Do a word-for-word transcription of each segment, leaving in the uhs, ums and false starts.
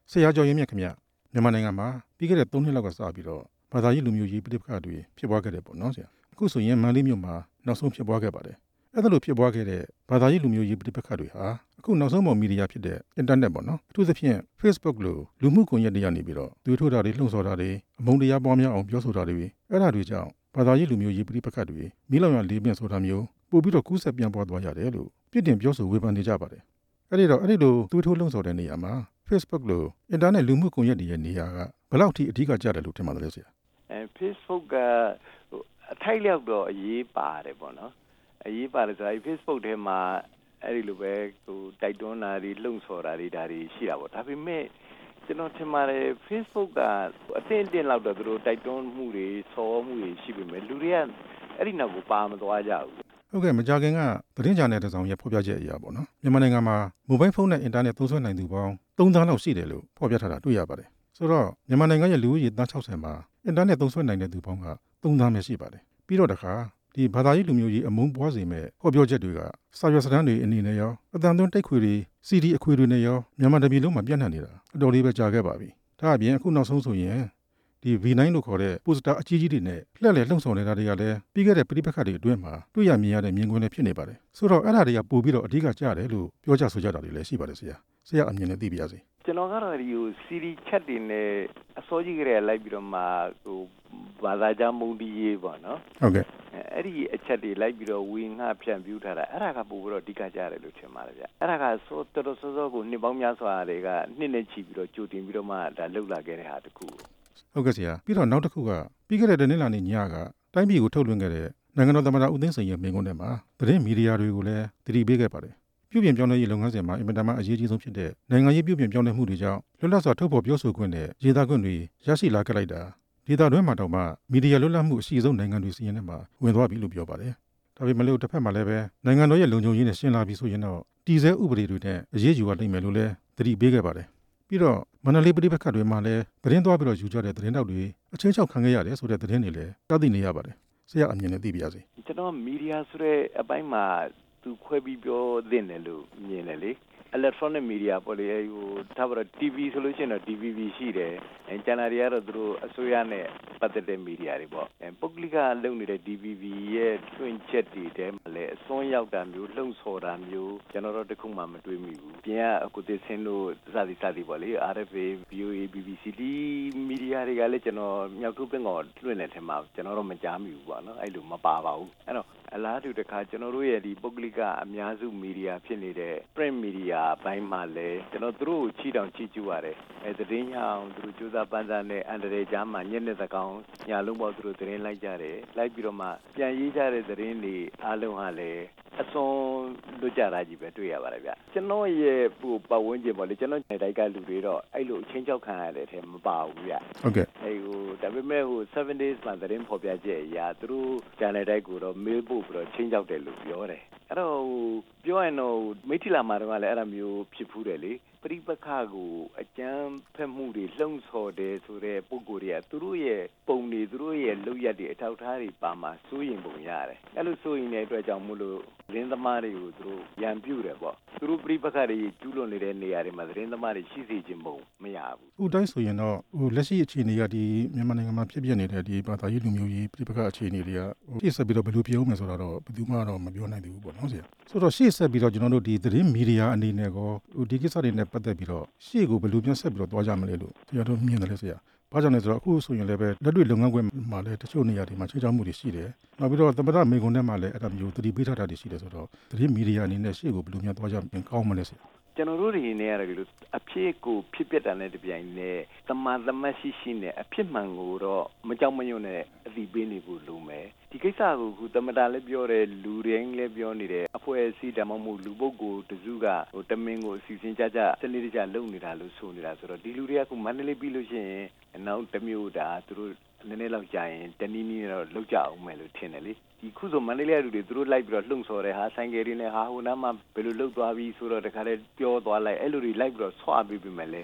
ဆရာကျော်ရင်မြတ်ခင်ဗျမြန်မာနိုင်ငံမှာပြီးခဲ့တဲ့သုံးနှစ်လောက်ကစပြီးတော့ဘာသာရေးလူမျိုးရေးပဋိပက္ခတွေဖြစ်ပွားခဲ့တယ်ပေါ့နော်ဆရာအခုဆိုရင်မန္တလေးမြို့မှာနောက်ဆုံးဖြစ်ပွားခဲ့ပါတယ်အဲ့ဒါလိုဖြစ်ပွားခဲ့တဲ့ဘာသာရေးလူမျိုးရေးပဋိပက္ခတွေဟာအခုနောက်ဆုံးပေါ်မီဒီယာဖြစ်တဲ့အင်တာနက်ပေါ့နော်အထူးသဖြင့် Facebook လိုလူမှုကွန်ရက်တွေကနေပြီးတော့သွေးထိုးတာတွေလှုံ့ဆော်တာတွေအမုန်းတရားပွားများအောင်ပြောဆိုတာတွေအဲ့ဒါတွေကြောင့်ဘာသာရေးလူမျိုးရေးပဋိပက္ခတွေမီးလောင်ရလေးပြင်းဆိုတာမျိုးပို့ပြီးတော့ကူးစက်ပြန့်ပွားသွားရတယ်လို့ပြစ်တင်ပြောဆိုဝေဖန်နေကြပါတယ်အဲ့ဒီတော့အဲ့ဒီလိုသွေးထိုးလှုံ့ဆော်တဲ့နေရာမှာ Facebook လိုအင်တာနက်လူမှုကွန်ရက်တွေရဲ့နေရာကဘယ်လောက်ထိအဓိကကျတယ်လို့ထင်ပါတယ်ဆရာအဲ Facebook ကအထိုက်လျောက်တော့အရေးပါတယ်ပေါ့နော်အရေးပါတယ်ဆိုတာ Facebook ထဲမှာအဲ့ဒီလိုပဲဟိုတိုက်တွန်းတာတွေလှုံ့ဆော်တာတွေဒါတွေရှိတာပေါ့ဒါပေမဲ့ကျွန်တော်ထင်ပါတယ် Facebook ကအတင်းအတင်းလောက်တော့သူတို့တိုက်တွန်းမှုတွေဆော်မှုတွေရှိပေမဲ့လူတွေကအဲ့ဒီနောက်ကိုပါမသွားကြဘူးဟုတ်ကဲ့မကြခင်ကသတင်းဂျာနယ်တစ်စောင်ရဲ့ဖော်ပြချက်အရာပေါ့နော်မြန်မာနိုင်ငံမှာမိုဘိုင်းဖုန်းနဲ့အင်တာနက်သုံးစွဲနိုင်သူပေါင်းသုံးသန်းလောက်ရှိတယ်လို့ဖော်ပြထားတာတွေ့ရပါတယ်ဆိုတော့မြန်မာနိုင်ငံရဲ့လူဦးရေသန်းခြောက်ဆယ်မှာအင်တာနက်သုံးစွဲနိုင်တဲ့သူပေါင်းကသုံးသန်းပဲရှိပါတယ်ပြီးတော့တခါဒီဘာသာရေးလူမျိုးကြီးအမုန်းပွားစေမဲ့ဟောပြောချက်တွေကစာရွက်စာတမ်းတွေအနေနဲ့ရောအတန်သွင်းတိတ်ခွေတွေစီဒီအခွေတွေနဲ့ရောမြန်မာတပြည်လုံးမှာပြန့်နှံ့နေတာအတော်လေးပဲကြာခဲ့ပါပြီဒါအပြင်အခုနောက်ဆုံးဆိုရင်ဒီ ဗီ နိုင် လို့ခေါ်တဲ့ပိုစတာအကြီးကြီးတွေနဲ့လှည့်လည်လှုံ့ဆော်နေတာတွေကလည်းပြီးခဲ့တဲ့ပြိပက္ခတွေအတွင်းမှာတွေ့ရမြင်ရတဲ့မြင်ကွင်းတွေဖြစ်နေပါတယ်ဆိုတော့အဲ့ဒါတွေကပို့ပြီးတော့အဓိကကျတယ်လို့ပြောကြဆိုကြတာတွေလည်းရှိပါတယ်ဆရာဆရာအမြင်နဲ့သိပြရစီကျွန်တော်ကတော့ဒီဟို စီ ဒီ chat တွေနဲ့အစောကြီးကတည်းကလိုက်ပြီးတော့မှဟိုဘာသာကြားမုန်းတီးရေးပေါ့နော်ဟုတ်ကဲ့အဲ့ဒီအချက်တွေလိုက်ပြီးတော့ဝေငှဖြန့်ပြူးထားတာအဲ့ဒါကပို့ပြီးတော့အဓိကကျတယ်လို့ထင်ပါတယ်ဗျအဲ့ဒါကစောတော်တော်စောစောကိုနှစ်ပေါင်းများစွာတွေကနှစ်နဲ့ချီပြီးတော့ကြိုတင်ပြီးတော့မှဒါလှုပ်လာခဲ့တဲ့ဟာတခုဟုတ်ကဲ့ဆရာပြီးတော့နောက်တစ်ခုကပြီးခဲ့တဲ့တနင်္လာနေ့ညကတိုင်းပြည်ကိုထုတ်လွှင့်ခဲ့တဲ့နိုင်ငံတော်သမ္မတဦးသိန်းစိန်ရဲ့မိန့်ခွန်းထဲမှာသတင်းမီဒီယာတွေကိုလည်းသတိပေးခဲ့ပါတယ်ပြုပြင်ပြောင်းလဲရေးလုပ်ငန်းစဉ်မှာအင်မတန်မှအရေးကြီးဆုံးဖြစ်တဲ့နိုင်ငံရေးပြုပြင်ပြောင်းလဲမှုတွေကြောင့်လွတ်လပ်စွာထုတ်ဖော်ပြောဆိုခွင့်နဲ့ရေးသားခွင့်တွေရရှိလာခဲ့လိုက်တာဒေသတွင်းမှာတောင်မှမီဒီယာလွတ်လပ်မှုအရှိဆုံးနိုင်ငံတွေစီရင်ထဲမှာဝင်သွားပြီလို့ပြောပါတယ်ဒါပေမဲ့လို့တစ်ဖက်မှာလည်းပဲနိုင်ငံတော်ရဲ့လုံခြုံရေးနဲ့ရှင်းလာပြီဆိုရင်တော့တည်ဆဲဥပဒေတွေနဲ့အရေးယူရနိုင်မယ်လို့လည်းသတိပေးခဲ့ပါတယ်ပြီးတော့မန္တလေးပဋိပက္ခတွေမှာလည်းသတင်းသွားပြီးတော့ယူကြတဲ့သတင်းတောက်တွေအချင်းချင်းခံခဲ့ရတယ်ဆိုတဲ့သတင်းတွေလည်းကြားသိနေရပါတယ်ဆရာအမြင်နဲ့သိပြရစီကျွန်တော်မီဒီယာဆိုတဲ့အပိုင်းမှာသူခွဲပြီးပြောသင့်တယ်လို့မြင်တယ်လေ electronic media ပေါ့လေဟိုဒါပေမဲ့ တီ ဗီ ဆိုလို့ရှိရင်တော့ ဒီ ဗီ ဘီ ရှိတယ်အဲကျန်တာတွေကတော့သူတို့အစိုးရနဲ့ပတ်သက်တဲ့မီဒီယာတွေပေါ့အဲပုဂ္ဂလိကလုပ်နေတဲ့ ဒီ ဗီ ဘီ ရဲ့တွင်ချက်တွေတဲမှာလည်းအစွန်းရောက်တာမျိုးလှုံ့ဆော်တာမျိုးကျွန်တော်တို့တခုမှမတွေ့မိဘူးပြင်ကအခုတည်းစင်းတို့စသည်စသည်ပေါ့လေ အာရ် အက်ဖ် အေ ဗီ အို အေ ဘီ ဘီ စီ ဒီမီဒီယာတွေကလည်းကျွန်တော်မြောက်ထုတ်ပင်ကောလွှင့်နေတယ်မှာကျွန်တော်တို့မကြားမိဘူးပေါ့နော်အဲ့လိုမပါပါဘူးအဲ့တော့အလားတူတခါကျွန်တော်တို့ရဲ့ဒီပုဂ္ဂလိကအများစုမီဒီယာဖြစ်နေတဲ့ print media ဘိုင်းမှာလည်းကျွန်တော်တို့ကိုချီတောင်ချီကျူရတယ်အဲသတင်းရအောင်သူတို့စူးစမ်းပန်းစားနဲ့အန်တရေကြားမှာညက်တဲ့သကောင်ညာလုံးပေါ့သူတို့သတင်းလိုက်ကြတယ်လိုက်ပြီးတော့မှပြန်ရေးကြတဲ့သတင်းတွေအားလုံးဟာလည်းအစွန်လွတ်ကြတာကြီးပဲတွေ့ရပါတယ်ဗျကျွန်တော်ရဲ့ဟိုပတ်ဝန်းကျင်ပေါ့လေကျွန်တော်နေတိုက်ကလူတွေတော့အဲ့လိုအချင်းချောက်ခံရတဲ့အထဲမပါဘူးဗျဟုတ်ကဲ့အဲ့ဟိုဒါပေမဲ့ဟို seven days မှာသတင်းဖော်ပြချက်အရာသူတို့ဂျာနယ်တိုက်ကိုတော့ mail ပို့ပြီးတော့ချင်းချောက်တယ်လို့ပြောတယ်အဲ့တော့ပြောရင်တော့မိထီလာမှာတော့လည်းအဲ့ဒါမျိုးဖြစ်ဖူးတယ်လေပရိပက္ခကိုအကြမ်းဖက်မှုတွေလှုံ့ဆော်တယ်ဆိုတဲ့ပုံကိုယ်တွေကသူတို့ရဲ့ပုံတွေသူတို့ရဲ့လုပ်ရက်တွေအထောက်ထားတွေပါမှာစိုးရင်ပုံရတယ်အဲ့လိုစိုးရင်တဲ့အတွက်ကြောင့်မို့လို့သတင်းသမားတွေကိုသူတို့ရန်ပြုတယ်ပေါ့သူတို့ပရိပက္ခတွေကျူးလွန်နေတဲ့နေရာတွေမှာသတင်းသမားတွေရှိစေခြင်းပုံမရဘူးဥတိုင်းဆိုရင်တော့ဟိုလက်ရှိအခြေအနေကဒီမြန်မာနိုင်ငံမှာဖြစ်ပြနေတဲ့ဒီဘာသာရေးလူမျိုးရေးပရိပက္ခအခြေအနေတွေကဟိုရှေ့ဆက်ပြီးတော့ဘယ်လိုပြောမယ်ဆိုတော့ဘယ်သူမှတော့မပြောနိုင်သေးဘူးပေါ့နော်ဆရာဆိုတော့ရှေ့ဆက်ပြီးတော့ကျွန်တော်တို့ဒီသတင်းမီဒီယာအနေနဲ့ကောဟိုဒီကိစ္စတွေနဲ့ပတ်သက်ပြီးတော့ရှေ့ကိုဘယ်လိုပြန်ဆက်ပြီးတော့သွားကြမလဲလို့ကျွန်တော်တို့မြင်တယ်လေဆရာဘာကြောင့်လဲဆိုတော့အခုဆိုရင်လည်းပဲလက်တွေ့လုပ်ငန်းခွင်မှာလည်းတချို့နေရာတွေမှာချိန်ချောက်မှုတွေရှိတယ်နောက်ပြီးတော့သမ္မတမိန့်ခွန်းထဲမှာလည်းအဲ့ဒါမျိုးသတိပေးထားတာတွေရှိတယ်ဆိုတော့သတင်းမီဒီယာအနေနဲ့ရှေ့ကိုဘယ်လိုများသွားကြရင်ကောင်းမလဲဆရာကျွန်တော်တို့တွေနေရတယ်လို့အဖြစ်ကိုဖြစ်ပျက်တာနဲ့တပြိုင်နက်သမာသမတ်ရှိရှိနဲ့အဖြစ်မှန်ကိုတော့မကြောက်မရွံ့နဲ့အသိပေးနေဖို့လိုမယ်ဒီကိစ္စကိုခုသမ္မတလည်းပြောတယ်လူတွေလည်းပြောနေတယ်အဖွဲ့အစည်းတမမှုလူပုဂ္ဂိုလ်တစုကဟိုတမင်ကိုအစီအစဉ်ကြကြစနစ်တကျလုပ်နေတာလို့ဆိုနေတာဆိုတော့ဒီလူတွေကခုမန္တလေးပြီးလို့ရှိရင်နောက်တစ်မျိုးတာသူတို့နည်းနည်းလောက်ကြာရင်တနည်းနည်းတော့လောက်ကြအောင်မယ်လို့ထင်တယ်လေဒီခုဆိုမန္တလေးလူတွေသူတို့လိုက်ပြီးတော့လှုံ့ဆော်တယ်ဟာဆိုင်ကယ်တွေနဲ့ဟာဟိုနားမှာဘယ်လိုလှုပ်သွားပြီဆိုတော့တခါတည်းပြောသွားလိုက်အဲ့လိုတွေလိုက်ပြီးတော့ဆွပေးပြီးမယ်လေဒ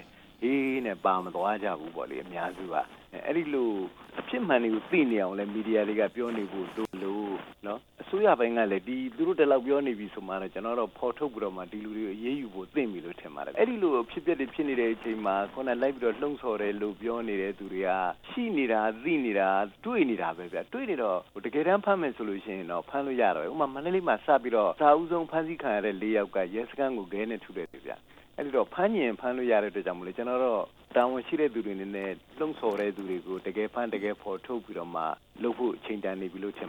အေးနဲ့ပါမသွားကြဘူးပေါ့လေအများစုကအဲ့ဒီလိုအဖြစ်မှန်တွေကိုသိနေအောင်လဲမီဒီယာတွေကပြောနေဖို့တို့လို့နော်အစိုးရဘက်ကလည်းဒီသူတို့တလောက်ပြောနေပြီဆိုမှတော့ကျွန်တော်တို့ဖော်ထုတ်ပြီးတော့မှဒီလူတွေကိုအေးအေးယူဖို့သိပြီလို့ထင်ပါတယ်အဲ့ဒီလိုဖြစ်ပျက်တွေဖြစ်နေတဲ့အချိန်မှာခုနလိုက်ပြီးတော့လှုံ့ဆော်တယ်လို့ပြောနေတဲ့သူတွေကရှိနေတာသိနေတာတွေ့နေတာပဲဗျတွေ့နေတော့တကယ်တမ်းဖမ်းမယ်ဆိုလို့ရှိရင်တော့ဖမ်းလို့ရတော့ဥပမာမန္တလေးမှာစပြီးတော့စာအုပ်ဆုံးဖမ်းဆီးခံရတဲ့၄ယောက်ကရဲစခန်းကိုဂဲနဲ့ထုတယ်ဗျအဲ့ဒီတော့ဖမ်းရင်ဖမ်းလို့ရတဲ့အတွက်ကြောင့်မလို့ကျွန်တော်တို့တာဝန်ရှိတဲ့သူတွေနဲ့လှုံ့ဆော်တဲ့သူတွေကိုတကယ်ဖမ်းတကယ်ဖော်ထုတ်ပြီးတော့မှလုပ်ဖို့အချိန်တန်နေပြီလို့ထင်